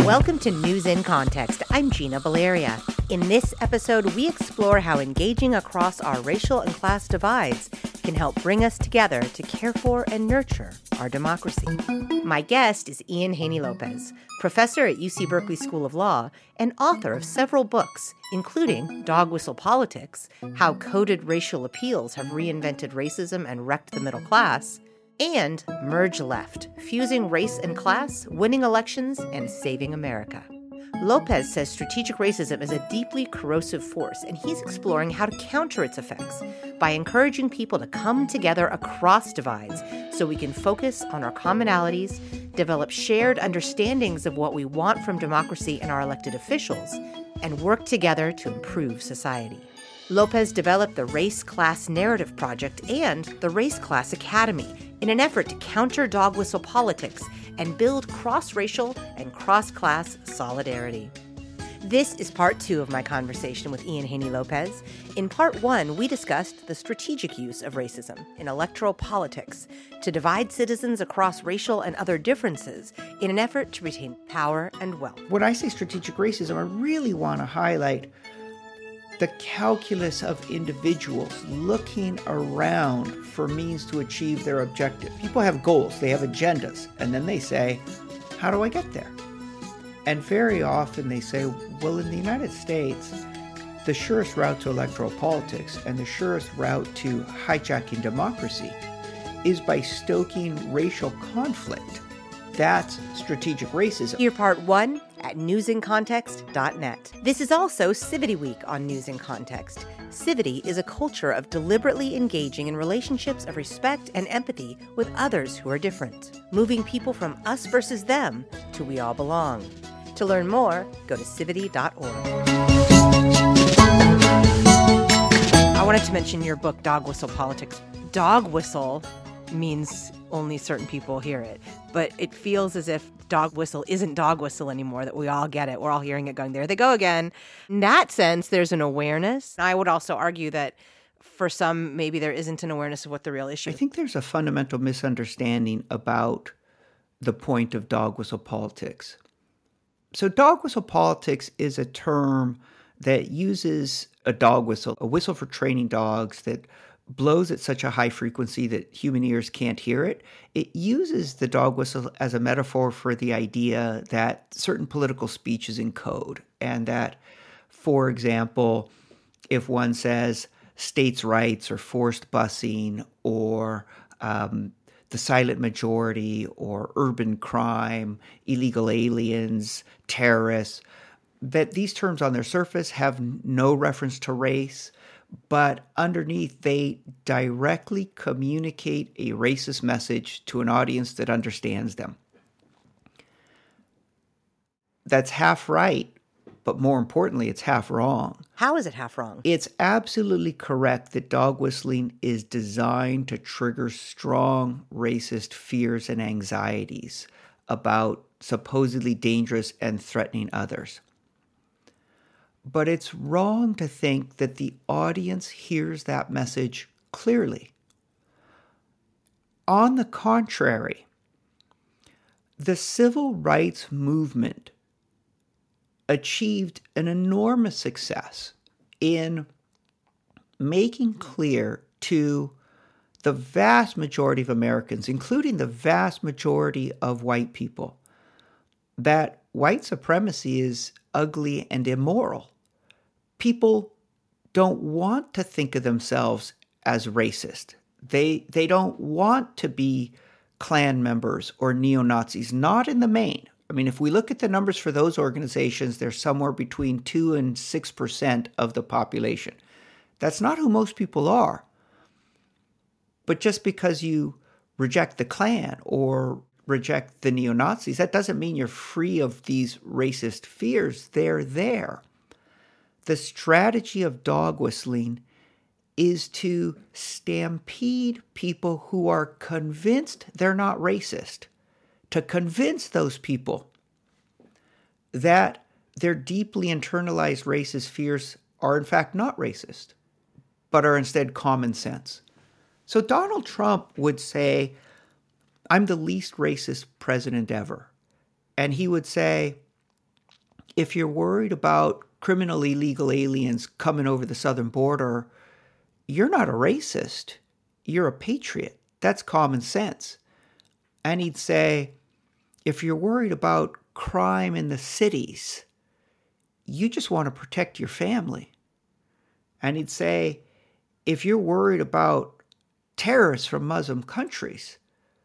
Welcome to News in Context. I'm Gina Valeria. In this episode, we explore how engaging across our racial and class divides can help bring us together to care for and nurture our democracy. My guest is Ian Haney-Lopez, professor at UC Berkeley School of Law and author of several books, including Dog Whistle Politics, How Coded Racial Appeals Have Reinvented Racism and Wrecked the Middle Class, and Merge Left, Fusing Race and Class, Winning Elections, and Saving America. Lopez says strategic racism is a deeply corrosive force, and he's exploring how to counter its effects by encouraging people to come together across divides so we can focus on our commonalities, develop shared understandings of what we want from democracy and our elected officials, and work together to improve society. Lopez developed the Race Class Narrative Project and the Race Class Academy in an effort to counter dog whistle politics and build cross-racial and cross-class solidarity. This is part 2 of my conversation with Ian Haney-Lopez. In part 1, we discussed the strategic use of racism in electoral politics to divide citizens across racial and other differences in an effort to retain power and wealth. When I say strategic racism, I really want to highlight the calculus of individuals looking around for means to achieve their objective. People have goals, they have agendas, and then they say, how do I get there? And very often they say, well, in the United States, the surest route to electoral politics and the surest route to hijacking democracy is by stoking racial conflict. That's strategic racism. Hear part 1 at newsincontext.net. This is also Civity Week on News in Context. Civity is a culture of deliberately engaging in relationships of respect and empathy with others who are different, moving people from us versus them to we all belong. To learn more, go to civity.org. I wanted to mention your book, Dog Whistle Politics. Dog whistle means only certain people hear it, but it feels as if dog whistle isn't dog whistle anymore, that we all get it. We're all hearing it going, there they go again. In that sense, there's an awareness. I would also argue that for some, maybe there isn't an awareness of what the real issue is. I think there's a fundamental misunderstanding about the point of dog whistle politics. So dog whistle politics is a term that uses a dog whistle, a whistle for training dogs that blows at such a high frequency that human ears can't hear it. It uses the dog whistle as a metaphor for the idea that certain political speech is in code, and that, for example, if one says states' rights or forced busing or the silent majority or urban crime, illegal aliens, terrorists, that these terms on their surface have no reference to race, but underneath they directly communicate a racist message to an audience that understands them. That's half right, but more importantly, it's half wrong. How is it half wrong? It's absolutely correct that dog whistling is designed to trigger strong racist fears and anxieties about supposedly dangerous and threatening others. But it's wrong to think that the audience hears that message clearly. On the contrary, the civil rights movement achieved an enormous success in making clear to the vast majority of Americans, including the vast majority of white people, that white supremacy is ugly and immoral. People don't want to think of themselves as racist. They don't want to be Klan members or neo-Nazis, not in the main. I mean, if we look at the numbers for those organizations, they're somewhere between 2 and 6% of the population. That's not who most people are. But just because you reject the Klan or reject the neo-Nazis, that doesn't mean you're free of these racist fears. They're there. The strategy of dog whistling is to stampede people who are convinced they're not racist, to convince those people that their deeply internalized racist fears are in fact not racist, but are instead common sense. So Donald Trump would say, I'm the least racist president ever. And he would say, if you're worried about criminally illegal aliens coming over the southern border, you're not a racist. You're a patriot. That's common sense. And he'd say, if you're worried about crime in the cities, you just want to protect your family. And he'd say, if you're worried about terrorists from Muslim countries,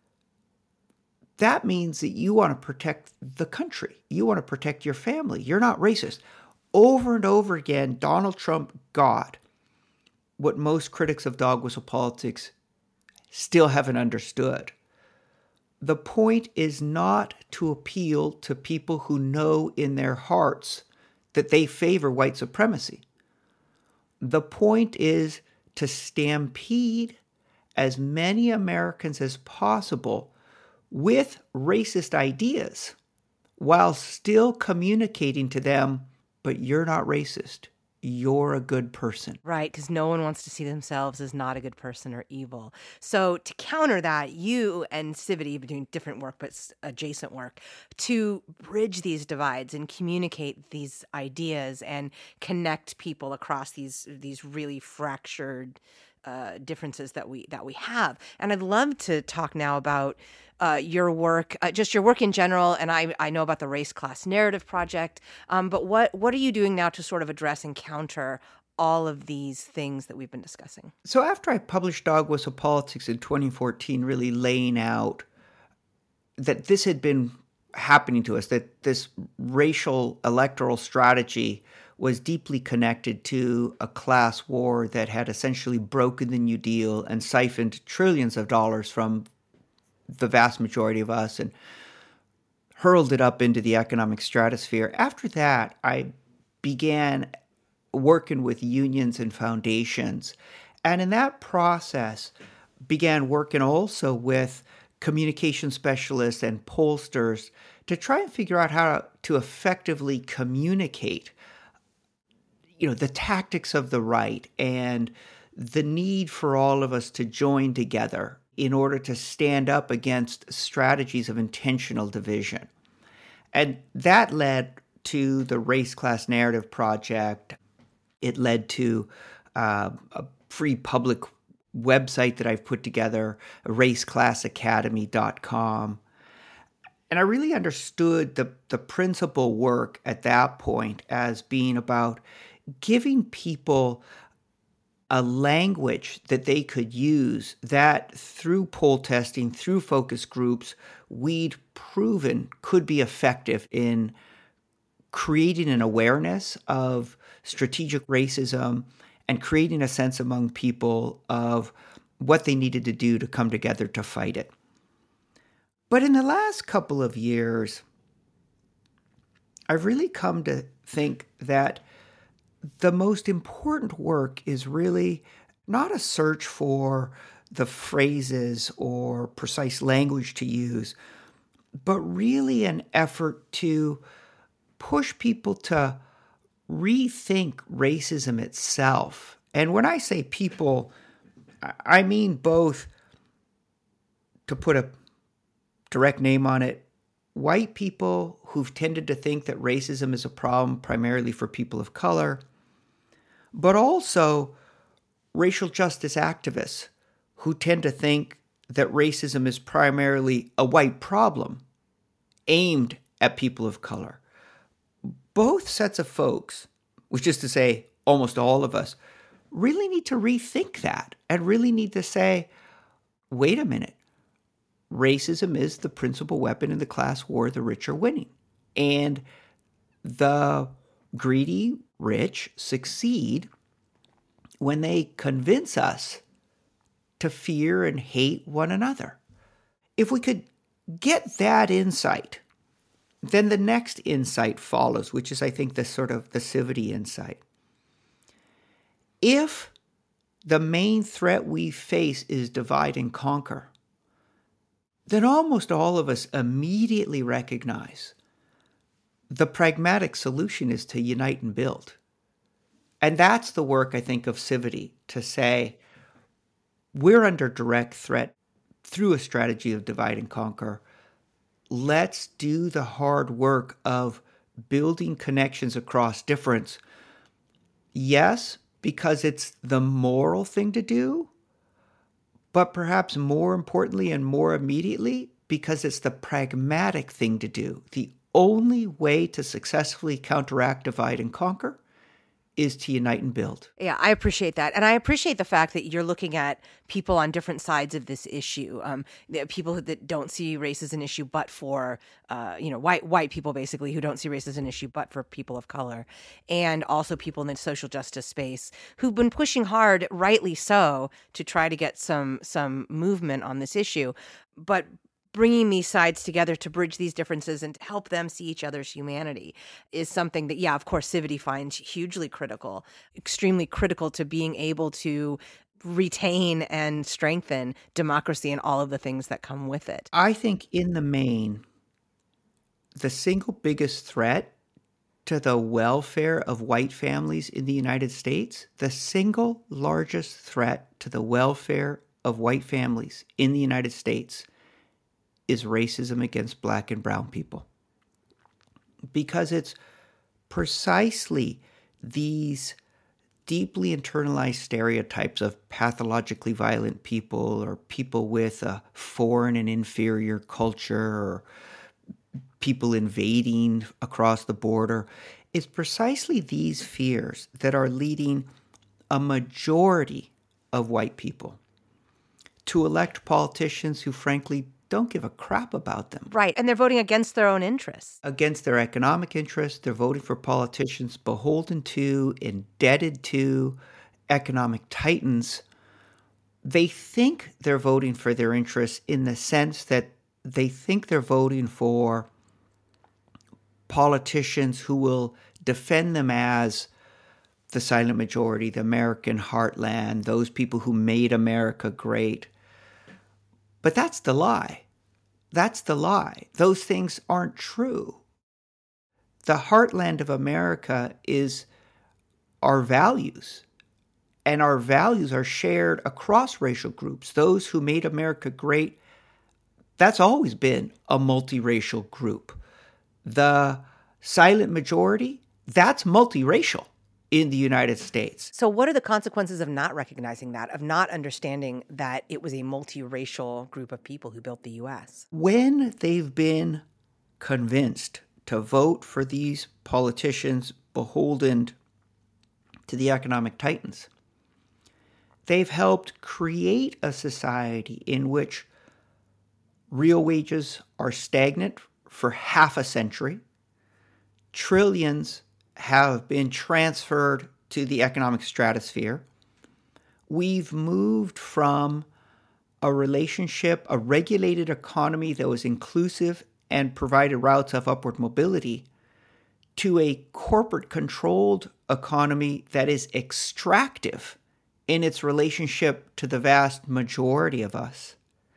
that means that you want to protect the country. You want to protect your family. You're not racist. Over and over again, Donald Trump got what most critics of dog whistle politics still haven't understood. The point is not to appeal to people who know in their hearts that they favor white supremacy. The point is to stampede as many Americans as possible with racist ideas while still communicating to them, but you're not racist. You're a good person. Right, because no one wants to see themselves as not a good person or evil. So to counter that, you and Civity have been doing different work, but adjacent work, to bridge these divides and communicate these ideas and connect people across these really fractured differences that we have. And I'd love to talk now about your work, just your work in general. And I know about the Race Class Narrative Project, but what are you doing now to sort of address and counter all of these things that we've been discussing? So after I published Dog Whistle Politics in 2014, really laying out that this had been happening to us, that this racial electoral strategy was deeply connected to a class war that had essentially broken the New Deal and siphoned trillions of dollars from the vast majority of us and hurled it up into the economic stratosphere. After that, I began working with unions and foundations. And in that process, began working also with communication specialists and pollsters to try and figure out how to effectively communicate the tactics of the right and the need for all of us to join together in order to stand up against strategies of intentional division. And that led to the Race Class Narrative Project. It led to a free public website that I've put together, raceclassacademy.com. And I really understood the principal work at that point as being about giving people a language that they could use that through poll testing, through focus groups, we'd proven could be effective in creating an awareness of strategic racism and creating a sense among people of what they needed to do to come together to fight it. But in the last couple of years, I've really come to think that the most important work is really not a search for the phrases or precise language to use, but really an effort to push people to rethink racism itself. And when I say people, I mean both, to put a direct name on it, white people who've tended to think that racism is a problem primarily for people of color, but also racial justice activists who tend to think that racism is primarily a white problem aimed at people of color. Both sets of folks, which is to say almost all of us, really need to rethink that and really need to say, wait a minute, racism is the principal weapon in the class war, the rich are winning. And the greedy rich succeed when they convince us to fear and hate one another. If we could get that insight, then the next insight follows, which is, I think, the sort of the Civity insight. If the main threat we face is divide and conquer, then almost all of us immediately recognize the pragmatic solution is to unite and build. And that's the work, I think, of Civity, to say we're under direct threat through a strategy of divide and conquer. Let's do the hard work of building connections across difference. Yes, because it's the moral thing to do, but perhaps more importantly and more immediately, because it's the pragmatic thing to do. The only way to successfully counteract, divide, and conquer is to unite and build. Yeah, I appreciate that. And I appreciate the fact that you're looking at people on different sides of this issue. People that don't see race as an issue, but for, white people, basically, who don't see race as an issue, but for people of color. And also people in the social justice space who've been pushing hard, rightly so, to try to get some movement on this issue. But bringing these sides together to bridge these differences and to help them see each other's humanity is something that, yeah, of course, Civity finds hugely critical, extremely critical to being able to retain and strengthen democracy and all of the things that come with it. I think in the main, the single biggest threat to the welfare of white families in the United States, the single largest threat to the welfare of white families in the United States is racism against Black and brown people. Because it's precisely these deeply internalized stereotypes of pathologically violent people or people with a foreign and inferior culture or people invading across the border. It's precisely these fears that are leading a majority of white people to elect politicians who frankly don't give a crap about them. Right. And they're voting against their own interests. Against their economic interests. They're voting for politicians beholden to, indebted to economic titans. They think they're voting for their interests in the sense that they think they're voting for politicians who will defend them as the silent majority, the American heartland, those people who made America great. But that's the lie. That's the lie. Those things aren't true. The heartland of America is our values, and our values are shared across racial groups. Those who made America great, that's always been a multiracial group. The silent majority, that's multiracial in the United States. So what are the consequences of not recognizing that, of not understanding that it was a multiracial group of people who built the U.S.? When they've been convinced to vote for these politicians beholden to the economic titans, they've helped create a society in which real wages are stagnant for half a century. Trillions have been transferred to the economic stratosphere. We've moved from a relationship, a regulated economy that was inclusive and provided routes of upward mobility, to a corporate-controlled economy that is extractive in its relationship to the vast majority of us,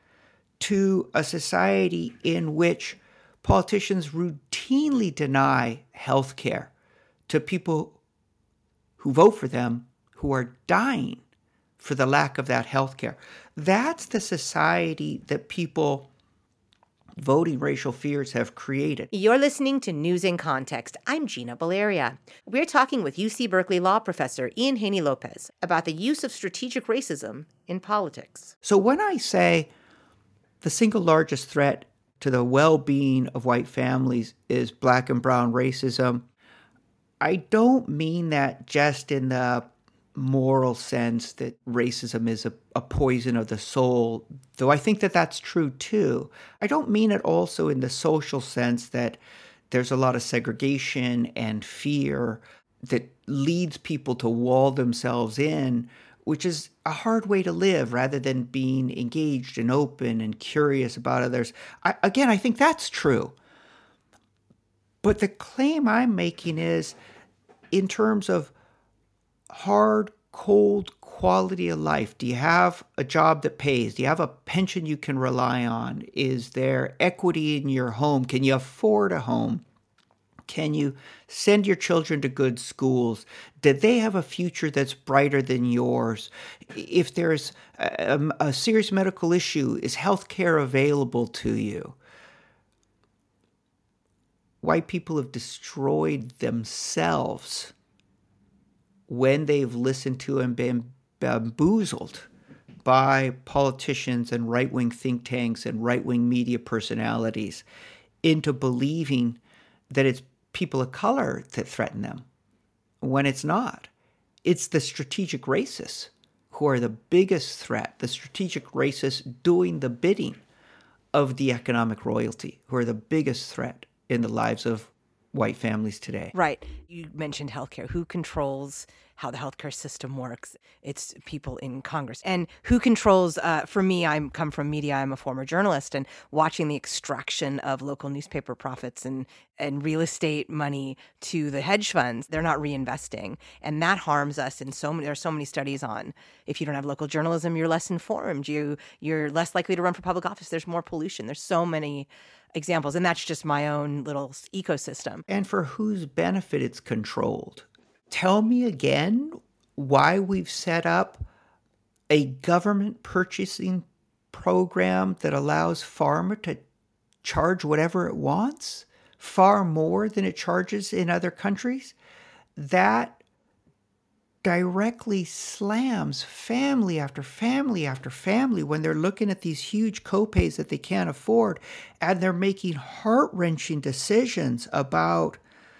to a society in which politicians routinely deny health care to people who vote for them who are dying for the lack of that health care. That's the society that people voting racial fears have created. You're listening to News in Context. I'm Gina Valeria. We're talking with UC Berkeley law professor Ian Haney-Lopez about the use of strategic racism in politics. So when I say the single largest threat to the well-being of white families is Black and brown racism, I don't mean that just in the moral sense that racism is a poison of the soul, though I think that that's true too. I don't mean it also in the social sense that there's a lot of segregation and fear that leads people to wall themselves in, which is a hard way to live rather than being engaged and open and curious about others. I think that's true. But the claim I'm making is in terms of hard, cold quality of life. Do you have a job that pays? Do you have a pension you can rely on? Is there equity in your home? Can you afford a home? Can you send your children to good schools? Do they have a future that's brighter than yours? If there's a serious medical issue, is health care available to you? white people have destroyed themselves when they've listened to and been bamboozled by politicians and right-wing think tanks and right-wing media personalities into believing that it's people of color that threaten them, when it's not. It's the strategic racists who are the biggest threat, the strategic racists doing the bidding of the economic royalty, who are the biggest threat in the lives of white families today. Right. You mentioned healthcare. Who controls how the healthcare system works? It's people in Congress. And who controls, for me, I come from media, I'm a former journalist, and watching the extraction of local newspaper profits and real estate money to the hedge funds, they're not reinvesting. And that harms us in there are so many studies on, if you don't have local journalism, you're less informed, you're less likely to run for public office, there's more pollution. There's so many examples, and that's just my own little ecosystem. And for whose benefit it's controlled. Tell me again why we've set up a government purchasing program that allows pharma to charge whatever it wants, far more than it charges in other countries. That directly slams family after family after family when they're looking at these huge copays that they can't afford, and they're making heart-wrenching decisions about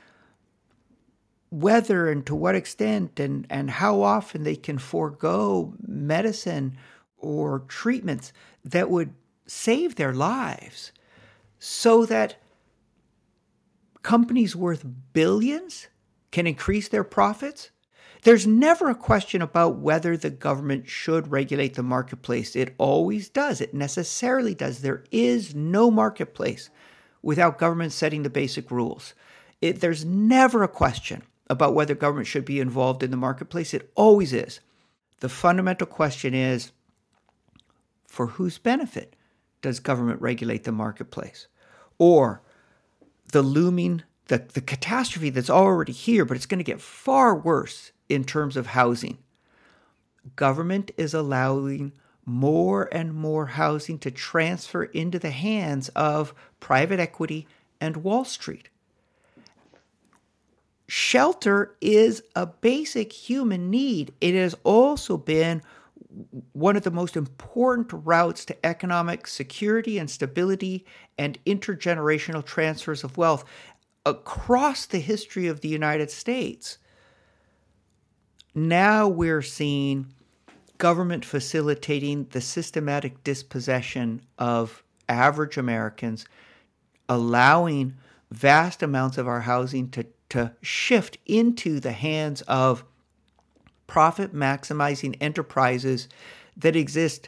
whether and to what extent and how often they can forego medicine or treatments that would save their lives, so that companies worth billions can increase their profits. There's never a question about whether the government should regulate the marketplace. It always does. It necessarily does. There is no marketplace without government setting the basic rules. There's never a question about whether government should be involved in the marketplace. It always is. The fundamental question is, for whose benefit does government regulate the marketplace? Or the looming, the catastrophe that's already here, but it's going to get far worse in terms of housing. Government is allowing more and more housing to transfer into the hands of private equity and Wall Street. Shelter is a basic human need. It has also been one of the most important routes to economic security and stability and intergenerational transfers of wealth across the history of the United States. Now we're seeing government facilitating the systematic dispossession of average Americans, allowing vast amounts of our housing to shift into the hands of profit-maximizing enterprises that exist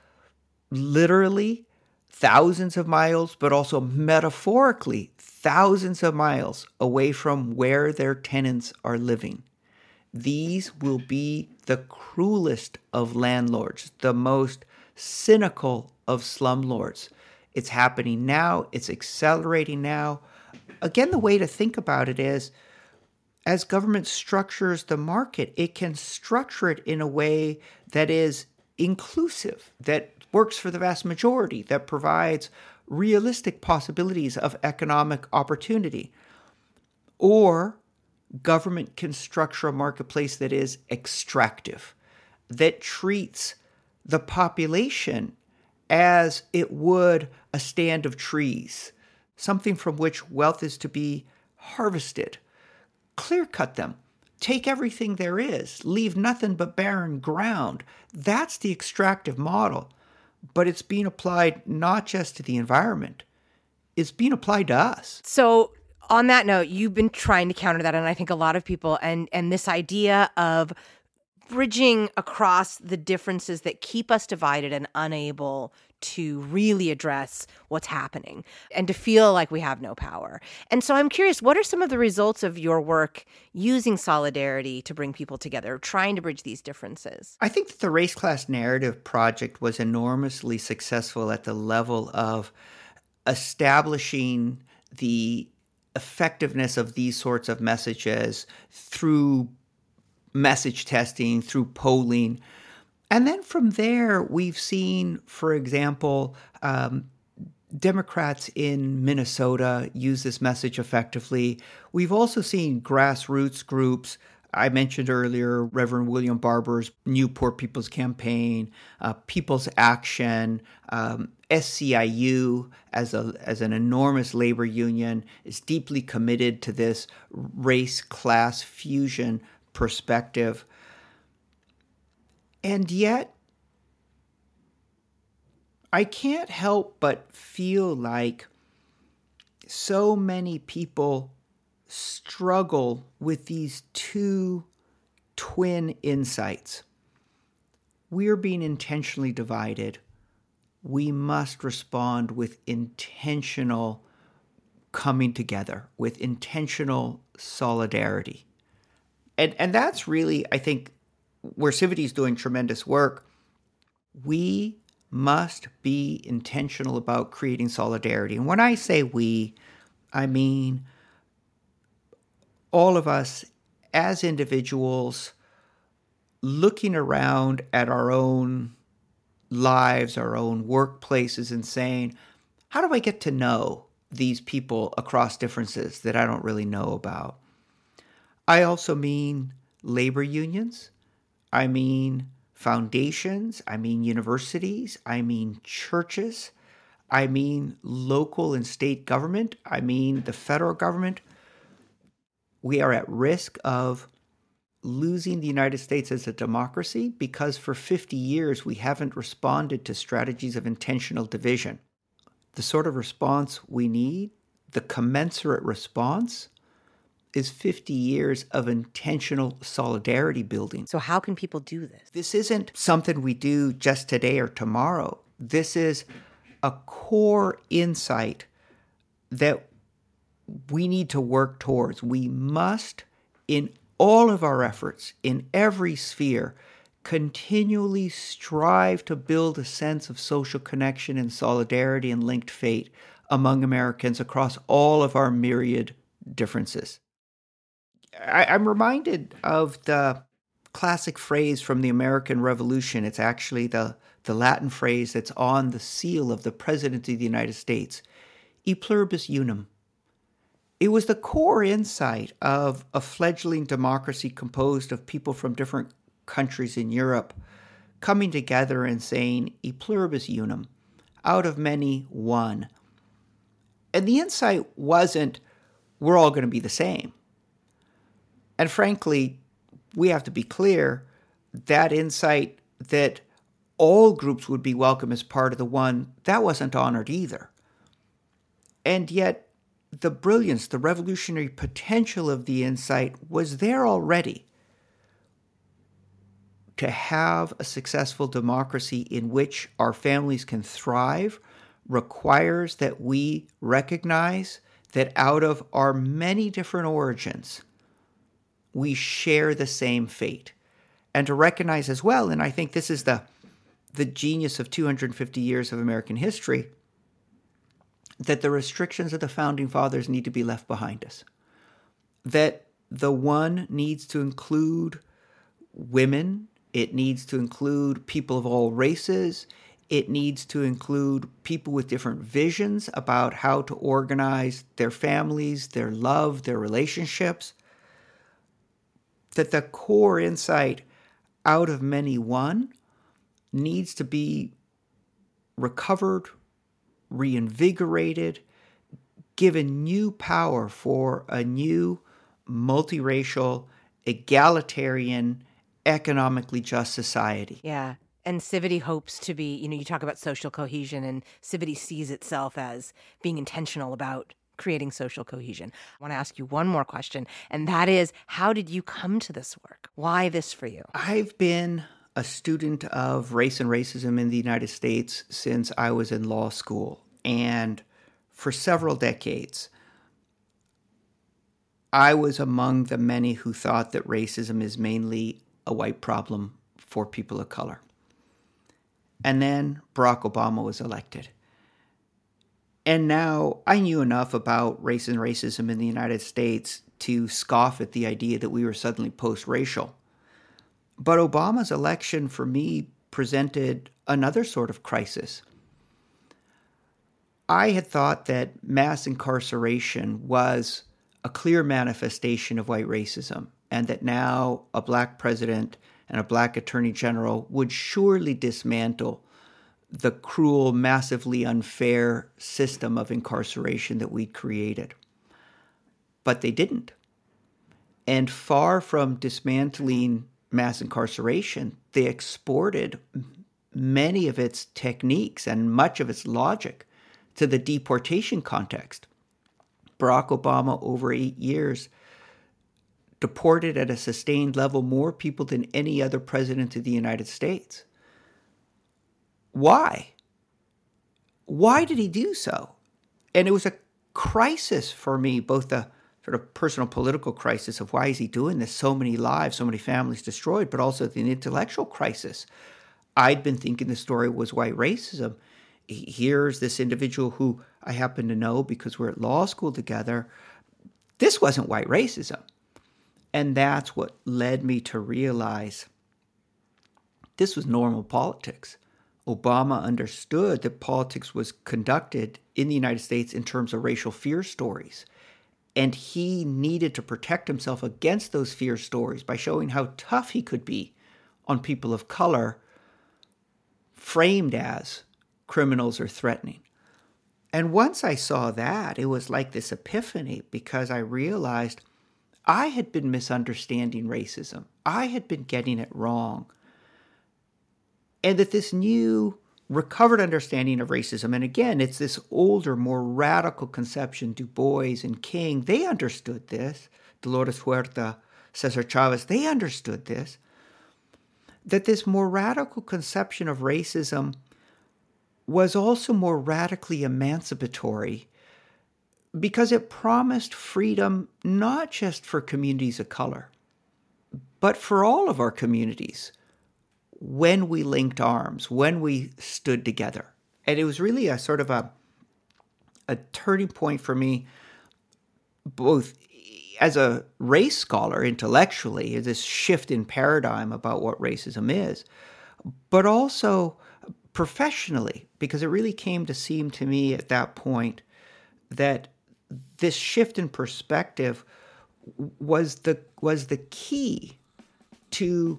literally thousands of miles, but also metaphorically thousands of miles away from where their tenants are living. These will be the cruelest of landlords, the most cynical of slumlords. It's happening now. It's accelerating now. Again, the way to think about it is, as government structures the market, it can structure it in a way that is inclusive, that works for the vast majority, that provides realistic possibilities of economic opportunity. Or government can structure a marketplace that is extractive, that treats the population as it would a stand of trees, something from which wealth is to be harvested. Clear-cut them. Take everything there is. Leave nothing but barren ground. That's the extractive model. But it's being applied not just to the environment. It's being applied to us. So on that note, you've been trying to counter that, and I think a lot of people, and this idea of bridging across the differences that keep us divided and unable to really address what's happening and to feel like we have no power. And so I'm curious, what are some of the results of your work using solidarity to bring people together, trying to bridge these differences? I think that the Race Class Narrative Project was enormously successful at the level of establishing the effectiveness of these sorts of messages through message testing, through polling. And then from there, we've seen, for example, Democrats in Minnesota use this message effectively. We've also seen grassroots groups. I mentioned earlier Reverend William Barber's New Poor People's Campaign, People's Action, SCIU as an enormous labor union is deeply committed to this race-class fusion perspective. And yet, I can't help but feel like so many people struggle with these two twin insights. We're being intentionally divided. We must respond with intentional coming together, with intentional solidarity. And that's really, I think, where Civity is doing tremendous work. We must be intentional about creating solidarity. And when I say we, I mean all of us as individuals looking around at our own lives, our own workplaces, and saying, how do I get to know these people across differences that I don't really know about? I also mean labor unions. I mean foundations, I mean universities, I mean churches, I mean local and state government, I mean the federal government. We are at risk of losing the United States as a democracy because for 50 years we haven't responded to strategies of intentional division. The sort of response we need, the commensurate response, is 50 years of intentional solidarity building. So how can people do this? This isn't something we do just today or tomorrow. This is a core insight that we need to work towards. We must, in all of our efforts, in every sphere, continually strive to build a sense of social connection and solidarity and linked fate among Americans across all of our myriad differences. I'm reminded of the classic phrase from the American Revolution. It's actually the Latin phrase that's on the seal of the President of the United States, E pluribus unum. It was the core insight of a fledgling democracy composed of people from different countries in Europe coming together and saying, E pluribus unum, out of many, one. And the insight wasn't, we're all going to be the same. And frankly, we have to be clear, that insight that all groups would be welcome as part of the one, that wasn't honored either. And yet, the brilliance, the revolutionary potential of the insight was there already. To have a successful democracy in which our families can thrive requires that we recognize that out of our many different origins, we share the same fate. And to recognize as well, and I think this is the genius of 250 years of American history, that the restrictions of the Founding Fathers need to be left behind us. That the one needs to include women, it needs to include people of all races, it needs to include people with different visions about how to organize their families, their love, their relationships. That the core insight out of many one needs to be recovered, reinvigorated, given new power for a new multiracial, egalitarian, economically just society. Yeah. And Civity hopes to be, you talk about social cohesion, and Civity sees itself as being intentional about creating social cohesion. I want to ask you one more question, and that is, how did you come to this work? Why this for you? I've been a student of race and racism in the United States since I was in law school. And for several decades, I was among the many who thought that racism is mainly a white problem for people of color. And then Barack Obama was elected. And now I knew enough about race and racism in the United States to scoff at the idea that we were suddenly post-racial. But Obama's election for me presented another sort of crisis. I had thought that mass incarceration was a clear manifestation of white racism, and that now a black president and a black attorney general would surely dismantle the cruel, massively unfair system of incarceration that we'd created. But they didn't. And far from dismantling mass incarceration, they exported many of its techniques and much of its logic to the deportation context. Barack Obama, over 8 years, deported at a sustained level more people than any other president of the United States. Why? Why did he do so? And it was a crisis for me, both the sort of personal political crisis of why is he doing this? So many lives, so many families destroyed, but also the intellectual crisis. I'd been thinking the story was white racism. Here's this individual who I happen to know because we're at law school together. This wasn't white racism. And that's what led me to realize this was normal politics. Obama understood that politics was conducted in the United States in terms of racial fear stories. And he needed to protect himself against those fear stories by showing how tough he could be on people of color framed as criminals or threatening. And once I saw that, it was like this epiphany, because I realized I had been misunderstanding racism. I had been getting it wrong. And that this new recovered understanding of racism, and again, it's this older, more radical conception, Du Bois and King, they understood this. Dolores Huerta, Cesar Chavez, they understood this. That this more radical conception of racism was also more radically emancipatory because it promised freedom not just for communities of color, but for all of our communities when we linked arms, when we stood together. And it was really a sort of a turning point for me, both as a race scholar intellectually, this shift in paradigm about what racism is, but also professionally, because it really came to seem to me at that point that this shift in perspective was the key to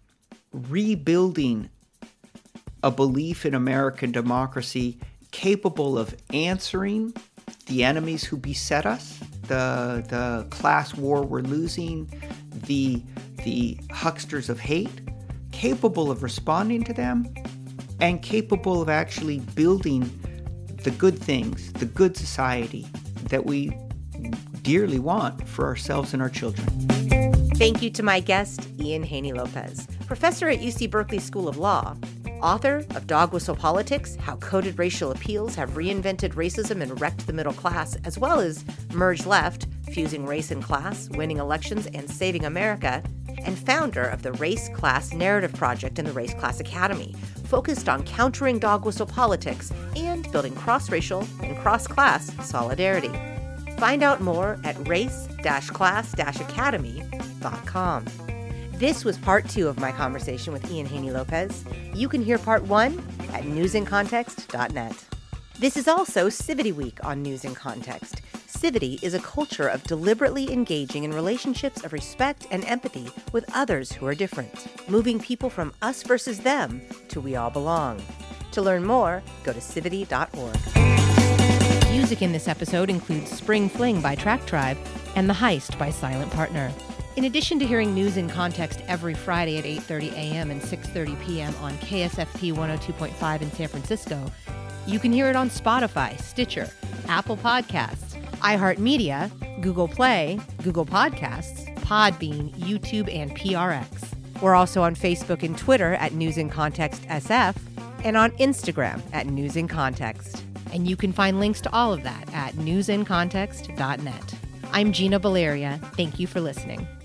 rebuilding a belief in American democracy capable of answering the enemies who beset us, the class war we're losing, the hucksters of hate, capable of responding to them, and capable of actually building the good things, the good society that we dearly want for ourselves and our children. Thank you to my guest, Ian Haney-Lopez, professor at UC Berkeley School of Law, author of Dog Whistle Politics, How Coded Racial Appeals Have Reinvented Racism and Wrecked the Middle Class, as well as Merge Left, Fusing Race and Class, Winning Elections and Saving America, and founder of the Race Class Narrative Project and the Race Class Academy, focused on countering dog whistle politics and building cross-racial and cross-class solidarity. Find out more at race-class-academy.com. This was part 2 of my conversation with Ian Haney-Lopez. You can hear part 1 at newsincontext.net. This is also Civity Week on News in Context. Civity is a culture of deliberately engaging in relationships of respect and empathy with others who are different, moving people from us versus them to we all belong. To learn more, go to civity.org. Music in this episode includes Spring Fling by Track Tribe and The Heist by Silent Partner. In addition to hearing News in Context every Friday at 8:30 a.m. and 6:30 p.m. on KSFP 102.5 in San Francisco, you can hear it on Spotify, Stitcher, Apple Podcasts, iHeartMedia, Google Play, Google Podcasts, Podbean, YouTube, and PRX. We're also on Facebook and Twitter at News in Context SF and on Instagram at News in Context. And you can find links to all of that at newsincontext.net. I'm Gina Valeria. Thank you for listening.